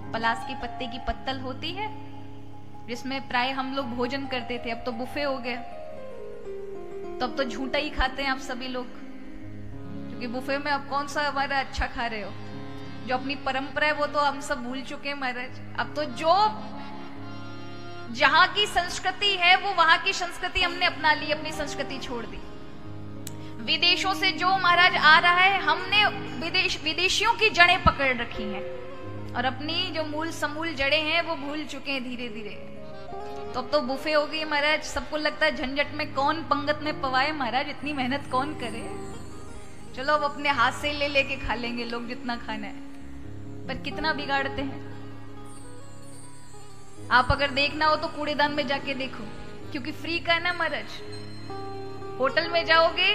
पलास के पत्ते की पत्तल होती है जिसमें प्राय हम लोग भोजन करते थे, अब तो बुफे हो गया, तो अब तो झूठा ही खाते हैं आप सभी लोग, क्योंकि बुफे में अब कौन सा हमारा अच्छा खा रहे हो। जो अपनी परंपरा है वो तो हम सब भूल चुके हैं महाराज। अब तो जो जहां की संस्कृति है वो वहां की संस्कृति हमने अपना ली, अपनी संस्कृति छोड़ दी। विदेशों से जो महाराज आ रहा है, हमने विदेशियों की जड़ें पकड़ रखी हैं और अपनी जो मूल समूल जड़ें हैं वो भूल चुके हैं धीरे धीरे। तो अब तो बुफे हो गई महाराज। सबको लगता है झंझट में कौन पंगत में पवाए महाराज, इतनी मेहनत कौन करे, चलो अब अपने हाथ से ले लेके खा लेंगे लोग जितना खाना है। पर कितना बिगाड़ते हैं। आप अगर देखना हो तो कूड़ेदान में जाके देखो, क्योंकि फ्री का है ना महाराज। होटल में जाओगे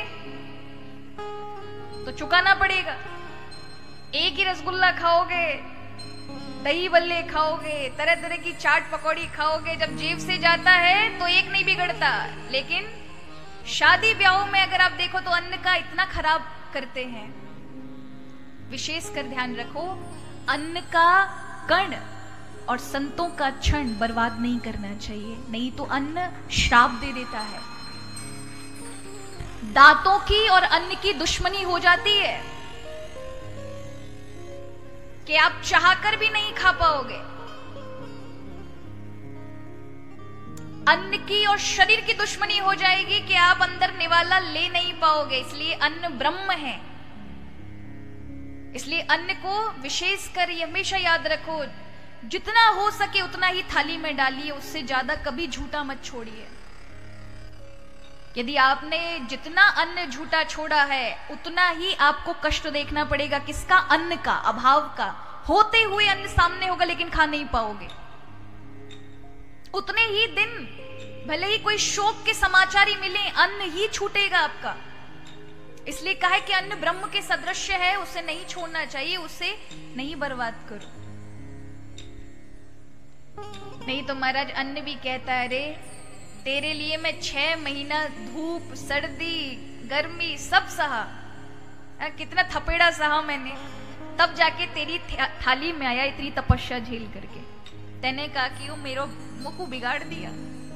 तो चुकाना पड़ेगा। एक ही रसगुल्ला खाओगे, दही बल्ले खाओगे, तरह तरह की चाट पकौड़ी खाओगे, जब जेब से जाता है तो एक नहीं बिगड़ता। लेकिन शादी ब्याहों में अगर आप देखो तो अन्न का इतना खराब करते हैं। विशेष कर ध्यान रखो, अन्न का कण और संतों का क्षण बर्बाद नहीं करना चाहिए, नहीं तो अन्न श्राप दे देता है। दांतों की और अन्न की दुश्मनी हो जाती है कि आप चाहकर भी नहीं खा पाओगे। अन्न की और शरीर की दुश्मनी हो जाएगी कि आप अंदर निवाला ले नहीं पाओगे। इसलिए अन्न ब्रह्म है। इसलिए अन्न को विशेष कर हमेशा याद रखो, जितना हो सके उतना ही थाली में डालिए, उससे ज्यादा कभी झूठा मत छोड़िए। यदि आपने जितना अन्न झूठा छोड़ा है उतना ही आपको कष्ट देखना पड़ेगा। किसका? अन्न का, अभाव का। होते हुए अन्न सामने होगा लेकिन खा नहीं पाओगे। उतने ही दिन भले ही कोई शोक के समाचार ही मिले, अन्न ही छूटेगा आपका। इसलिए कहा है कि अन्न ब्रह्म के सदृश्य है, उसे नहीं छोड़ना चाहिए, उसे नहीं बर्बाद करो। नहीं तो महाराज अन्न भी कहता है, अरे तेरे लिए मैं 6 महीना धूप सर्दी गर्मी सब सहा, कितना थपेड़ा सहा मैंने, तब जाके तेरी थाली में आया इतनी तपस्या झेल करके। तैने कहा कि वो मेरा मुख बिगाड़ दिया,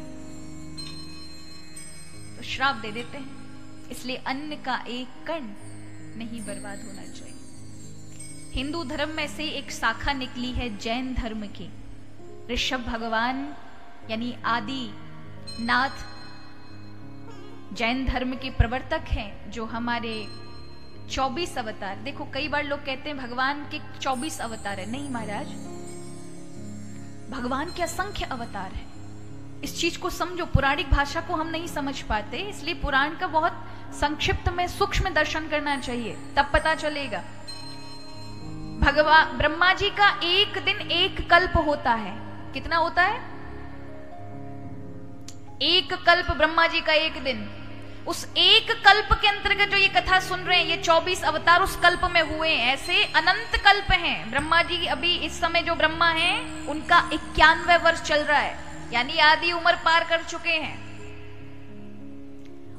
तो श्राप दे देते हैं। इसलिए अन्न का एक कण नहीं बर्बाद होना चाहिए। हिंदू धर्म में से एक शाखा निकली है जैन धर्म की। ऋषभ भगवान यानी आदि नाथ जैन धर्म के प्रवर्तक हैं, जो हमारे 24 अवतार। देखो कई बार लोग कहते हैं भगवान के 24 अवतार है। नहीं महाराज, भगवान के असंख्य अवतार है। इस चीज को समझो। पौराणिक भाषा को हम नहीं समझ पाते, इसलिए पुराण का बहुत संक्षिप्त में सूक्ष्म दर्शन करना चाहिए, तब पता चलेगा। भगवान ब्रह्मा जी का एक दिन एक कल्प होता है। कितना होता है? एक कल्प ब्रह्मा जी का एक दिन। उस एक कल्प के अंतर्गत जो ये कथा सुन रहे हैं, ये 24 अवतार उस कल्प में हुए हैं। ऐसे अनंत कल्प हैं। ब्रह्मा जी अभी इस समय जो ब्रह्मा हैं उनका 91वां वर्ष चल रहा है, यानी आधी उम्र पार कर चुके हैं।